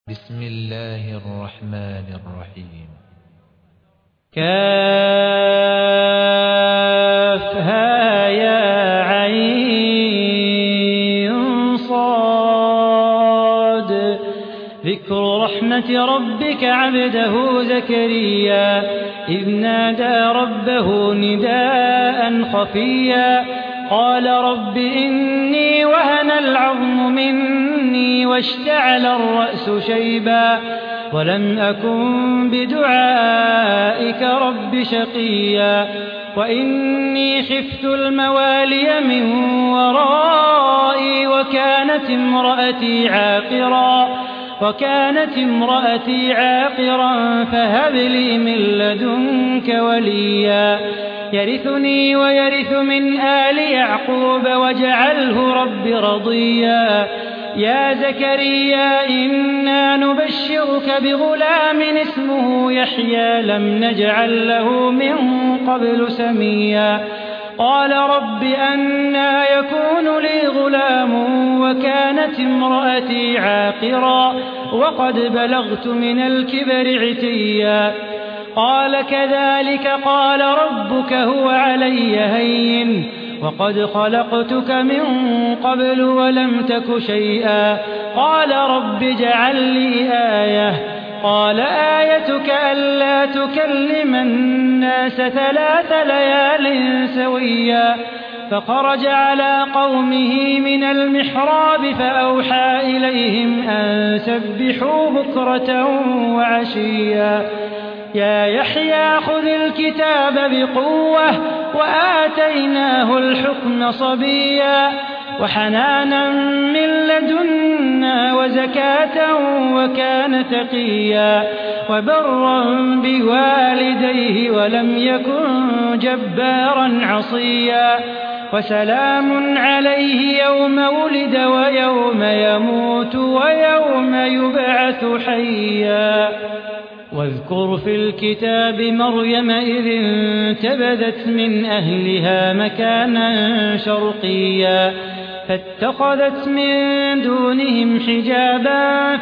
بسم الله الرحمن الرحيم. كافها يا عين صاد. ذكر رحمة ربك عبده زكريا إذ نادى ربه نداء خفيا قال رب إني وهن العظم مني واشتعل الرأس شيبا ولم أكن بدعائك رب شقيا وإني خفت الموالي من ورائي وكانت امرأتي عاقرا فهب لي من لدنك وليا يرثني ويرث من آل يعقوب واجعله رب رضيا يا زكريا إنا نبشرك بغلام اسمه يحيى لم نجعل له من قبل سميا قال رب أنى يكون لي غلام وكانت امرأتي عاقرا وقد بلغت من الكبر عتيا قال كذلك قال ربك هو علي هين وقد خلقتك من قبل ولم تك شيئا قال رب اجعل لي آية قال آيتك ألا تكلم الناس 3 ليال سويا فخرج على قومه من المحراب فأوحى إليهم أن سبحوا بكرة وعشيا يا يحيى خذ الكتاب بقوة وآتيناه الحكم صبيا وحنانا من لدنا وزكاة وكان تقيا وبرا بوالديه ولم يكن جبارا عصيا وسلام عليه يوم ولد ويوم يموت ويوم يبعث حيا واذكر في الكتاب مريم إذ انتبذت من أهلها مكانا شرقيا فاتخذت من دونهم حجابا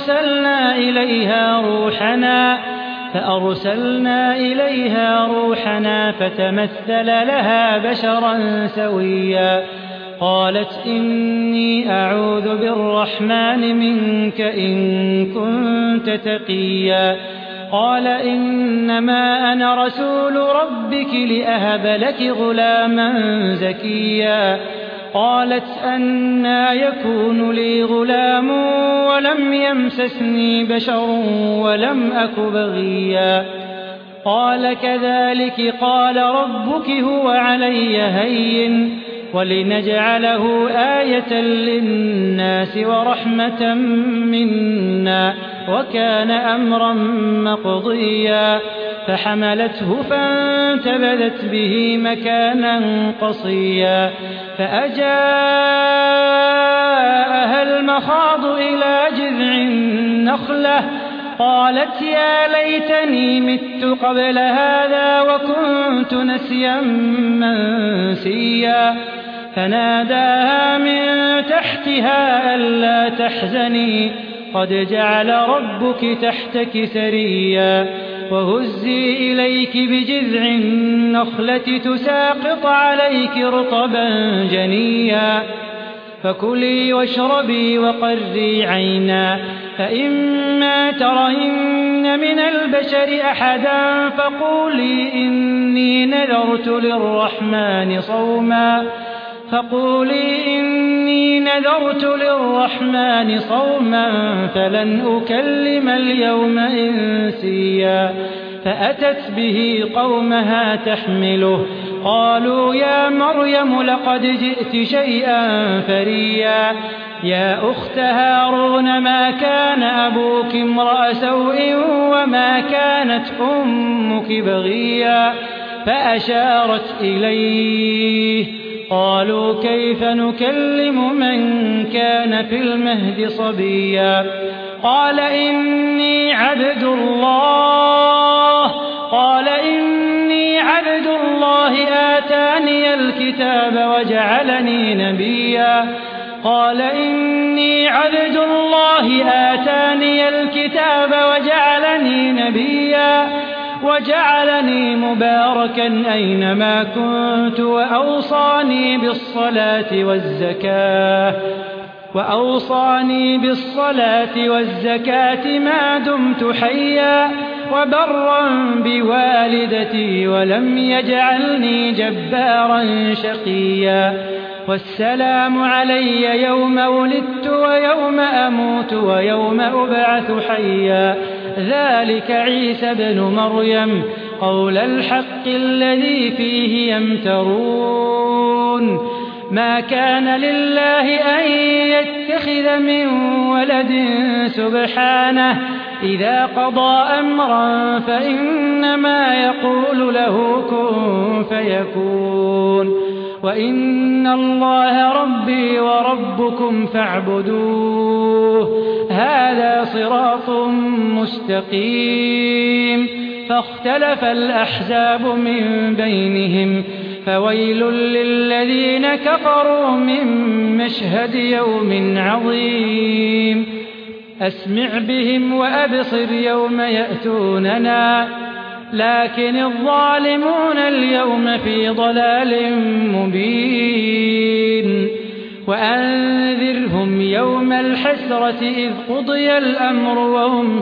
فأرسلنا إليها روحنا فتمثل لها بشرا سويا قالت إني أعوذ بالرحمن منك إن كنت تقيا قال إنما أنا رسول ربك لأهب لك غلاما زكيا قالت أنى يكون لي غلام ولم يمسسني بشر ولم أك بغيا قال كذلك قال ربك هو علي هين ولنجعله آية للناس ورحمة منا وكان أمرا مقضيا فحملته فانتبذت به مكانا قصيا فأجاءها المخاض إلى جذع النخلة قالت يا ليتني مت قبل هذا وكنت نسيا منسيا فناداها من تحتها ألا تحزني قد جعل ربك تحتك سريا وهزي إليك بجذع النخلة تساقط عليك رطبا جنيا فكلي واشربي وقري عينا فإما ترين من البشر أحدا فقولي إني نذرت للرحمن صوما فلن أكلم اليوم إنسيا فأتت به قومها تحمله قالوا يا مريم لقد جئت شيئا فريا يا أخت هارون ما كان أبوك امرأ سوء وما كانت أمك بغيا فأشارت إليه قالوا كيف نكلم من كان في المهد صبيا قال إني عبد الله آتاني الكتاب وجعلني نبيا قال إني عبد الله آتاني الكتاب وجعلني نبيا وجعلني مباركا أينما كنت وأوصاني بالصلاة والزكاة ما دمت حيا وبرا بوالدتي ولم يجعلني جبارا شقيا والسلام علي يوم ولدت ويوم أموت ويوم أبعث حيا ذلك عيسى ابن مريم قول الحق الذي فيه يمترون ما كان لله أن يتخذ من ولد سبحانه إذا قضى أمرا فإنما يقول له كن فيكون وإن الله ربي وربكم فاعبدوه هذا صراط مستقيم فاختلف الأحزاب من بينهم فويل للذين كفروا من مشهد يوم عظيم أسمع بهم وأبصر يوم يأتوننا لكن الظالمون اليوم في ضلال مبين وأنذرهم يوم الحسرة إذ قضي الأمر وهم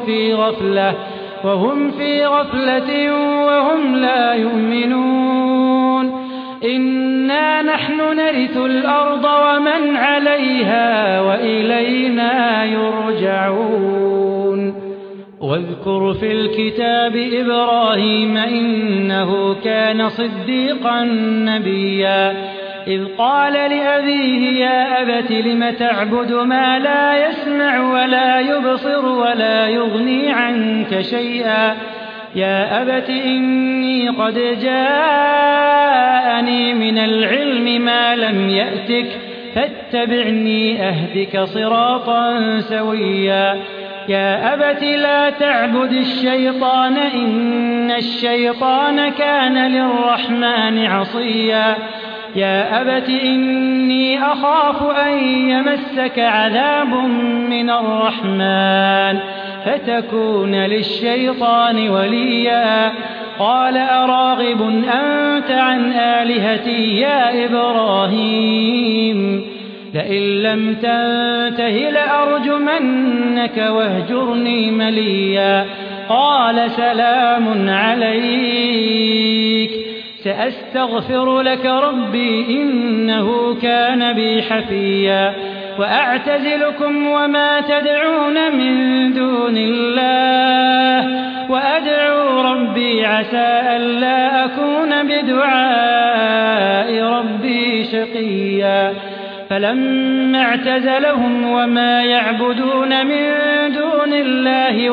في غفلة وهم لا يؤمنون إنا نحن نرث الأرض ومن عليها وإلينا يرجعون واذكر في الكتاب إبراهيم إنه كان صديقا نبيا إذ قال لأبيه يا أبت لم تعبد ما لا يسمع ولا يبصر ولا يغني عنك شيئا يا أبت إني قد جاءني من العلم ما لم يأتك فاتبعني أهدك صراطا سويا يا أبت لا تعبد الشيطان إن الشيطان كان للرحمن عصيا يا أبت إني أخاف أن يمسك عذاب من الرحمن فتكون للشيطان وليا قال أراغب أنت عن آلهتي يا إبراهيم لئن لم تنته لأرجمنك واهجرني مليا قال سلام عليك سأستغفر لك ربي إنه كان بي حفيا وأعتزلكم وما تدعون من دون الله وأدعو ربي عسى ألا أكون بدعاء ربي شقيا فلما اعتزلهم وما يعبدون من دون الله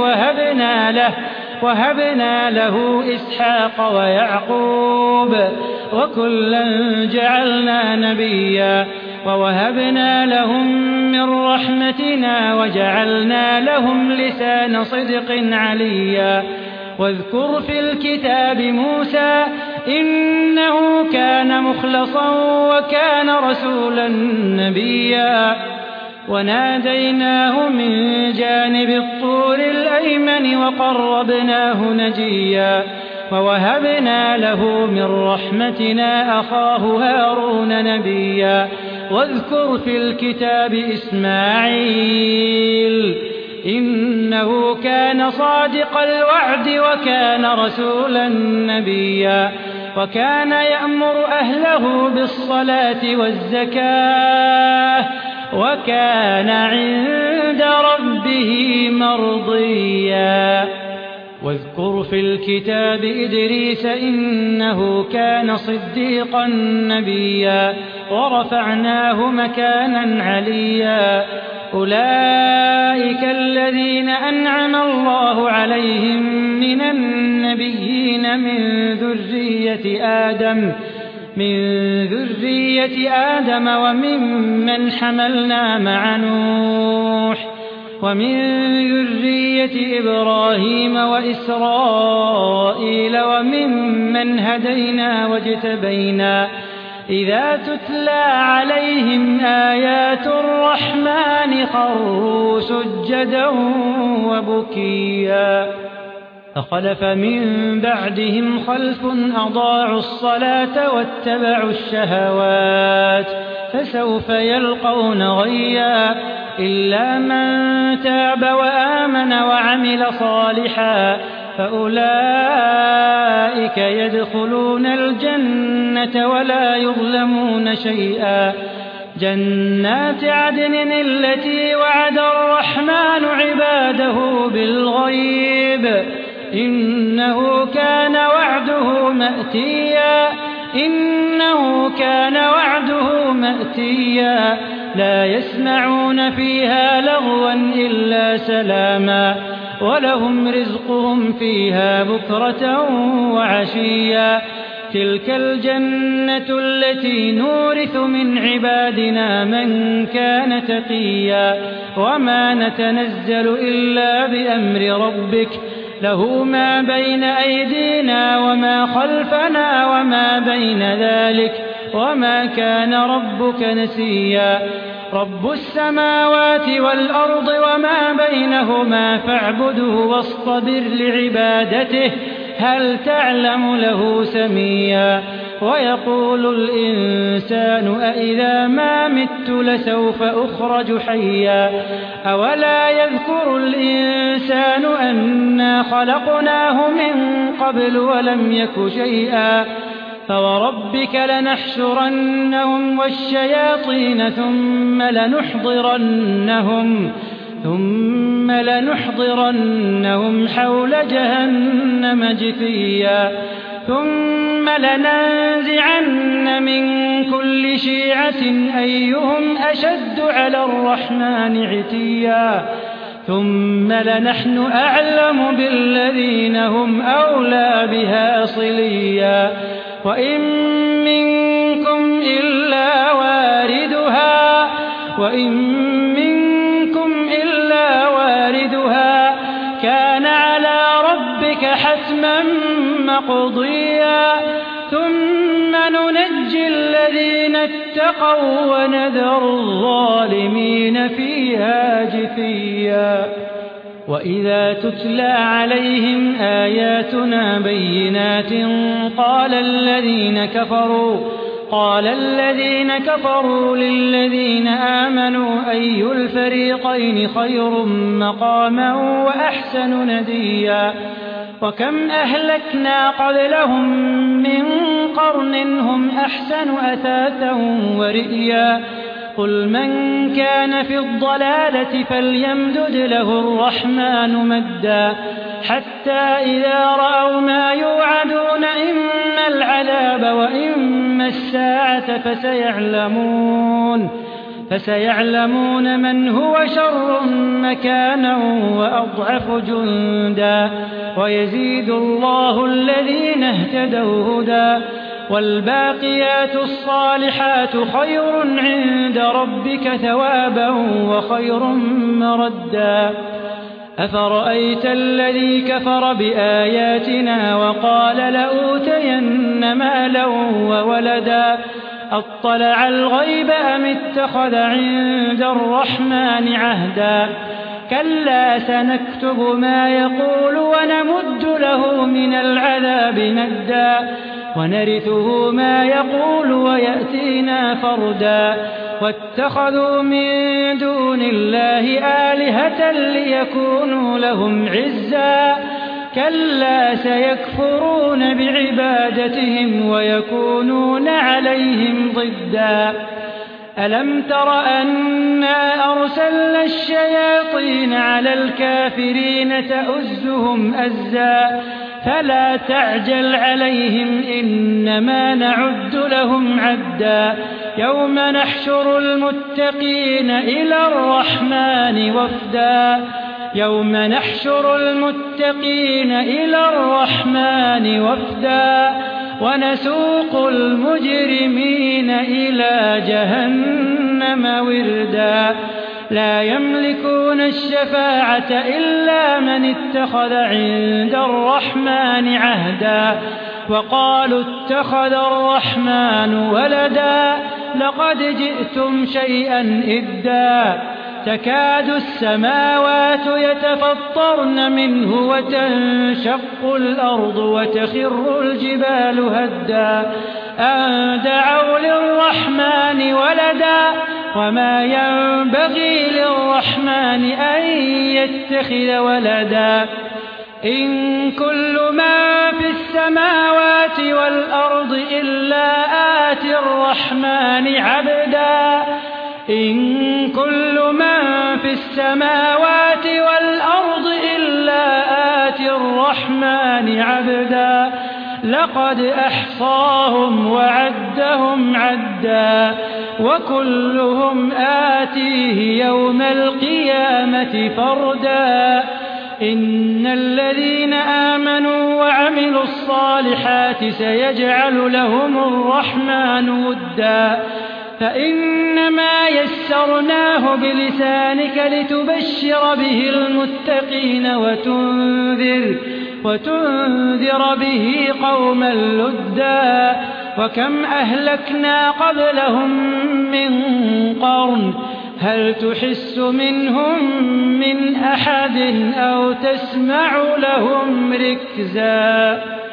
وهبنا له إسحاق ويعقوب وكلا جعلنا نبيا ووهبنا لهم من رحمتنا وجعلنا لهم لسان صدق عليا واذكر في الكتاب موسى إنه كان مخلصا وكان رسولا نبيا وناديناه من جانب الطور الأيمن وقربناه نجيا ووهبنا له من رحمتنا أخاه هارون نبيا واذكر في الكتاب إسماعيل إنه كان صادق الوعد وكان رسولا نبيا وكان يأمر أهله بالصلاة والزكاة وكان عند ربه مرضيا واذكر في الكتاب إدريس إنه كان صديقا نبيا ورفعناه مكانا عليا أولئك الذين أنعم الله عليهم من النبيين من ذرية آدم وممن حملنا مع نوح ومن ذرية إبراهيم وإسرائيل وممن هدينا واجتبينا إذا تتلى عليهم آيات الرحمن خروا سجدا وبكيا فخلف من بعدهم خلف أضاعوا الصلاة واتبعوا الشهوات فسوف يلقون غيا إلا من تاب وآمن وعمل صالحا فأولئك يدخلون الجنة ولا يظلمون شيئا جنات عدن التي وعد الرحمن عباده بالغيب إنه كان وعده مأتيا لا يسمعون فيها لغوا إلا سلاما ولهم رزقهم فيها بكرة وعشيا تلك الجنة التي نورث من عبادنا من كان تقيا وما نتنزل إلا بأمر ربك له ما بين أيدينا وما خلفنا وما بين ذلك وما كان ربك نسيا رب السماوات والأرض وما بينهما فاعبده واصطبر لعبادته هل تعلم له سميا ويقول الإنسان أإذا ما مت لسوف أخرج حيا أولا يذكر الإنسان أنا خلقناه من قبل ولم يك شيئا فوربك لنحشرنهم والشياطين ثم لنحضرنهم حول جهنم جثيا ثم لننزعن من كل شيعة أيهم أشد على الرحمن عتيا ثم لنحن أعلم بالذين هم أولى بها صليا وإن منكم إلا واردها كان على ربك حتما مقضيا ثم ننجي الذين اتقوا ونذر الظالمين فيها جثيا وإذا تتلى عليهم آياتنا بينات قال الذين كفروا للذين آمنوا أي الفريقين خير مقاما وأحسن نديا وكم أهلكنا قبلهم من قرن هم أحسن أثاثا ورئيا قل من كان في الضلالة فليمدد له الرحمن مدا حتى إذا رأوا ما يوعدون إما العذاب وإما الساعة فسيعلمون من هو شر مكانا وأضعف جندا ويزيد الله الذين اهتدوا هدى والباقيات الصالحات خير عند ربك ثوابا وخير مردا أفرأيت الذي كفر بآياتنا وقال لأوتين مالا وولدا أطلع الغيب أم اتخذ عند الرحمن عهدا كلا سنكتب ما يقول ونمد له من العذاب مدا ونرثه ما يقول ويأتينا فردا واتخذوا من دون الله آلهة ليكونوا لهم عزا كلا سيكفرون بعبادتهم ويكونون عليهم ضدا ألم تر أنا أرسلنا الشياطين على الكافرين تؤزهم أزا فلا تعجل عليهم إنما نعد لهم عدا يوم نحشر المتقين إلى الرحمن وفدا ونسوق المجرمين إلى جهنم وردا لا يملكون الشفاعة إلا من اتخذ عند الرحمن عهدا وقالوا اتخذ الرحمن ولدا لقد جئتم شيئا إدا تكاد السماوات يتفطرن منه وتنشق الأرض وتخر الجبال هدا أن دعوا للرحمن ولدا وما ينبغي للرحمن أن يتخذ ولدا إن كل من في السماوات والأرض إلا آتي الرحمن عبدا إن كل من في السماوات والأرض إلا آتي الرحمن عبدا لقد أحصاهم وعدهم عدا وكلهم آتيه يوم القيامة فردا إن الذين آمنوا وعملوا الصالحات سيجعل لهم الرحمن ودا فإنما يسرناه بلسانك لتبشر به المتقين وتنذر به قوما لدا وكم أهلكنا قبلهم من قرن هل تحس منهم من أحد أو تسمع لهم ركزا